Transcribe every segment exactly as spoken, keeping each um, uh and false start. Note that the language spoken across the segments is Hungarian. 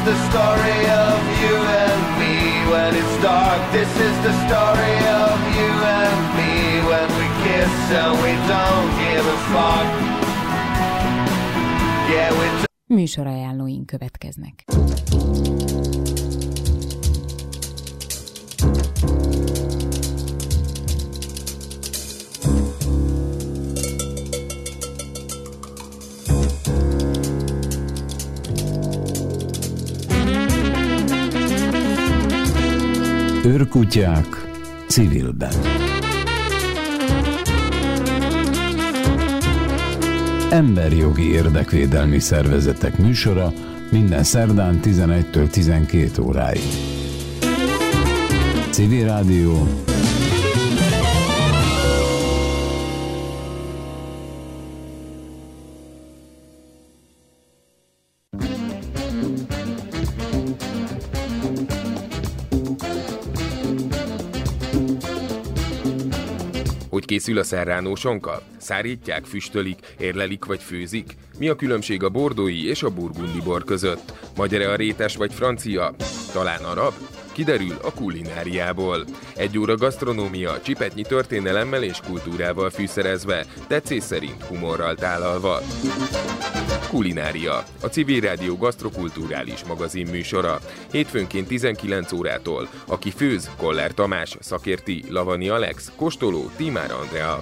the story of you and me. When it's dark, this is the story of you and me. When we kiss and we don't give a fuck. Yeah, we t- Műsorajánlóink következnek. Őrkutyák civilben. Emberjogi érdekvédelmi szervezetek műsora minden szerdán tizenegytől tizenkét óráig. Civil Rádió. Hogy készül a serránósonka? Szárítják, füstölik, érlelik vagy főzik? Mi a különbség a bordói és a burgundi bor között? Magyar-e a rétes vagy francia? Talán arab? Kiderül a kulináriából. Egy óra gasztronómia, csipetnyi történelemmel és kultúrával fűszerezve, tetszés szerint humorral tálalva. Kulinária, a Civil Rádió gasztrokulturális magazin műsora. Hétfőnként tizenkilenc órától. Aki főz, Koller Tamás, szakérti, Lavani Alex, kóstoló, Tímár Andrea.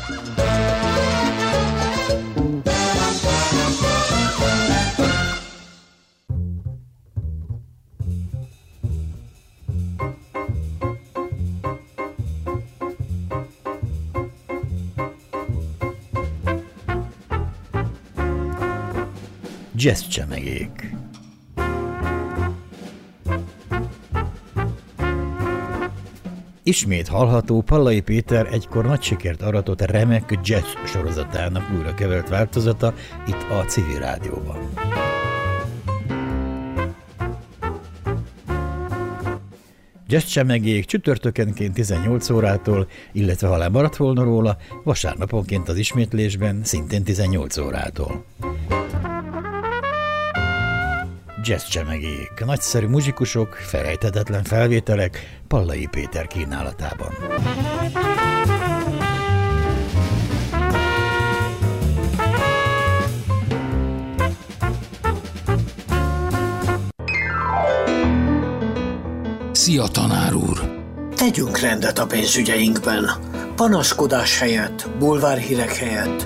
Jazzcsemegék. Ismét hallható Pallai Péter egykor nagy sikert aratott remek jazz sorozatának újra kevert változata itt a Civil Rádióban. Jazzcsemegék csütörtökenként tizennyolc órától, illetve ha lemaradt volna róla, vasárnaponként az ismétlésben szintén tizennyolc órától. Jazzcsemegék, nagyszerű muzsikusok, felejthetetlen felvételek Pallai Péter kínálatában. Szia, tanár úr! Tegyünk rendet a pénzügyeinkben. Panaszkodás helyett, bulvárhírek helyett